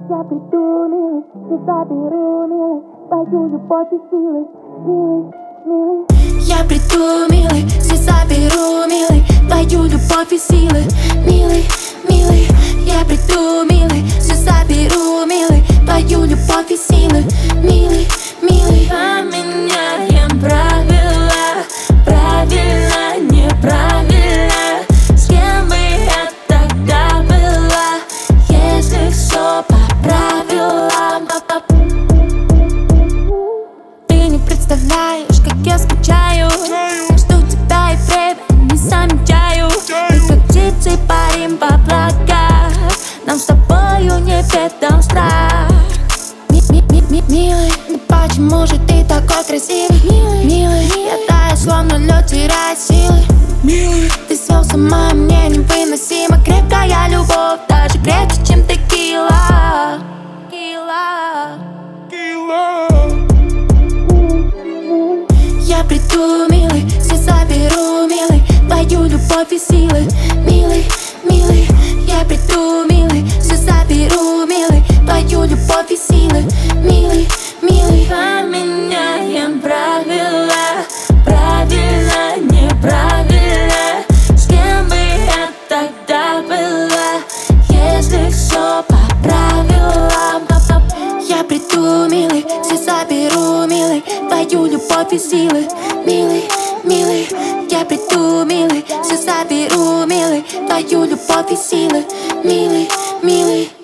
Я приду, милый, все заберу, милый, твою любовь и силы, милый, милый. Я приду, милый, все заберу, милый, твою любовь и силы, милый, милый. Я приду, милый, все заберу, милый, твою любовь и силы, милый, милый. Поменяем правила, правильно, неправильно. С кем бы я тогда была, если все по правилам? Ты не представляешь, как я скучаю, жду тебя и время не замечаю. Мы как птицы парим в облаках, нам с тобою не ведом страх. Милый, ну почему же ты такой красивый? Милый, я таю, словно лед, теряя силы. Милый, ты снился моим, мне невыносимо. Крепкая любовь, даже крепче, чем текила. Я приду, милый, все заберу, милый, твою любовь и силы, милый, милый. Я приду, милый, все заберу, милый, твою любовь и силы, милый, милый. Поменяем правила, правильно, неправильно. С кем бы я тогда была, если все по правилам? Я приду, милый, все заберу, милый, твою любовь и силы, милый, милый. Я приду, милый, все заберу, милый, твою любовь и силы, милый, милый.